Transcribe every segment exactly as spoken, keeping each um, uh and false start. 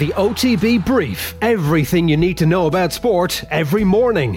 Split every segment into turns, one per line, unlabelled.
The O T B Brief. Everything you need to know about sport every morning.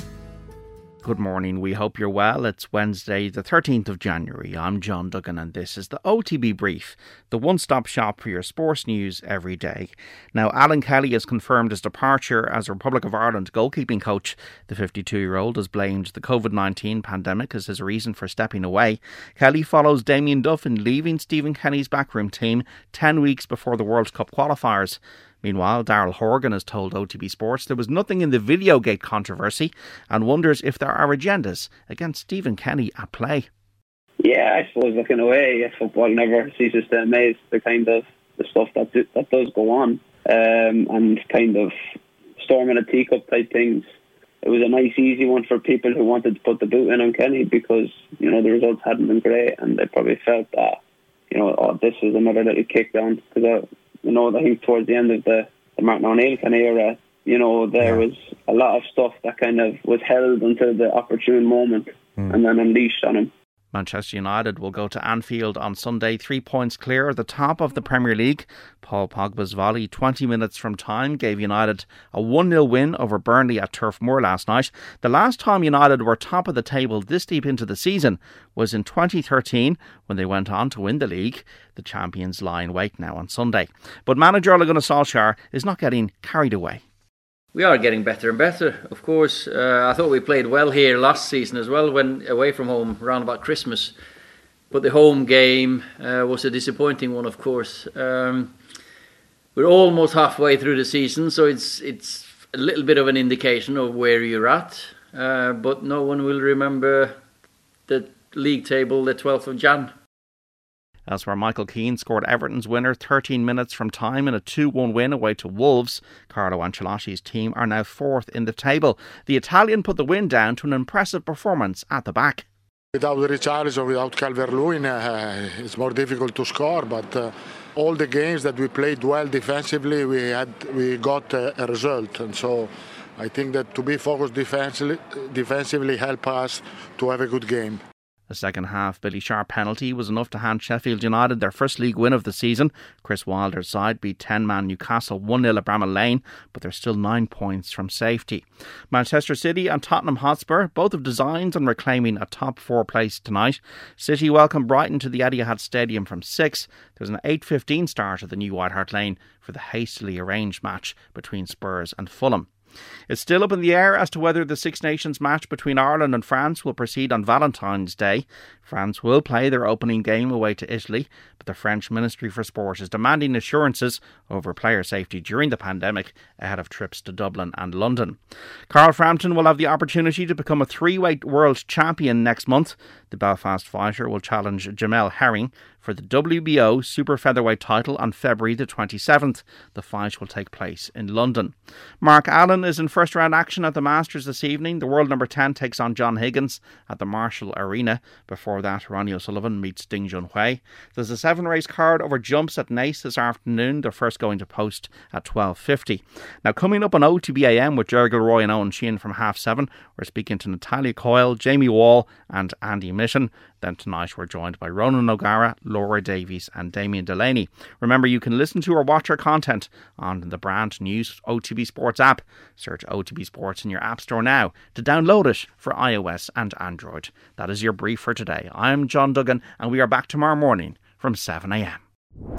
Good morning, we hope you're well. It's Wednesday the thirteenth of January. I'm John Duggan and this is the O T B Brief, the one-stop shop for your sports news every day. Now, Alan Kelly has confirmed his departure as Republic of Ireland goalkeeping coach. The fifty-two-year-old has blamed the covid nineteen pandemic as his reason for stepping away. Kelly follows Damien Duff in leaving Stephen Kenny's backroom team ten weeks before the World Cup qualifiers. Meanwhile, Daryl Horgan has told O T B Sports there was nothing in the Videogate controversy and wonders if there are agendas against Stephen Kenny at play.
Yeah, I suppose looking away, football never ceases to amaze the kind of the stuff that do, that does go on, um, and kind of storm in a teacup type things. It was a nice, easy one for people who wanted to put the boot in on Kenny because, you know, the results hadn't been great and they probably felt that, you know, oh, this is another little kick down because I, You know, I think towards the end of the, the Martin O'Neill kind of era, you know, there yeah. was a lot of stuff that kind of was held until the opportune moment mm. and then unleashed on him.
Manchester United will go to Anfield on Sunday, three points clear at the top of the Premier League. Paul Pogba's volley, twenty minutes from time, gave United a one nil win over Burnley at Turf Moor last night. The last time United were top of the table this deep into the season was in twenty thirteen when they went on to win the league. The champions lie in wait now on Sunday. But manager Ole Gunnar Solskjaer is not getting carried away.
We are getting better and better, of course. Uh, I thought we played well here last season as well, when away from home, around about Christmas. But the home game uh, was a disappointing one, of course. Um, we're almost halfway through the season, so it's it's a little bit of an indication of where you're at. Uh, but no one will remember the league table the twelfth of January.
Elsewhere, Michael Keane scored Everton's winner thirteen minutes from time in a two one win away to Wolves. Carlo Ancelotti's team are now fourth in the table. The Italian put the win down to an impressive performance at the back.
Without Richarlison, without Calvert-Lewin, uh, it's more difficult to score. But uh, all the games that we played well defensively, we had we got a, a result. And so I think that to be focused defensively, defensively help us to have a good game.
The second half Billy Sharp penalty was enough to hand Sheffield United their first league win of the season. Chris Wilder's side beat ten-man Newcastle one nil at Bramall Lane, but they're still nine points from safety. Manchester City and Tottenham Hotspur both have designs on reclaiming a top four place tonight. City welcome Brighton to the Etihad Stadium from six. There's an eight fifteen start at the new White Hart Lane for the hastily arranged match between Spurs and Fulham. It's still up in the air as to whether the Six Nations match between Ireland and France will proceed on Valentine's Day. France will play their opening game away to Italy, but the French Ministry for Sport is demanding assurances over player safety during the pandemic ahead of trips to Dublin and London. Carl Frampton will have the opportunity to become a three-weight world champion next month. The Belfast fighter will challenge Jamel Herring for the W B O Super Featherweight title on February the twenty-seventh. The fight will take place in London. Mark Allen is in first round action at the Masters this evening. The world number ten takes on John Higgins at the Marshall Arena. Before that, Ronnie O'Sullivan meets Ding Junhui. There's a seven race card over jumps at Naas this afternoon. They're first going to post at twelve fifty. Now, coming up on O T B A M with Jerry Gilroy and Owen Sheehan from half seven, we're speaking to Natalia Coyle, Jamie Wall and Andy Mission. Then tonight we're joined by Ronan O'Gara, Laura Davies and Damien Delaney. Remember, you can listen to or watch our content on the brand new O T B Sports app. Search O T B Sports in your app store now to download it for iOS and Android. That is your brief for today. I'm John Duggan and we are back tomorrow morning from seven a m.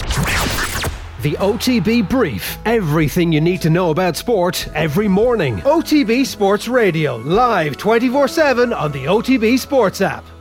The O T B Brief. Everything you need to know about sport every morning. O T B Sports Radio. Live twenty-four seven on the O T B Sports app.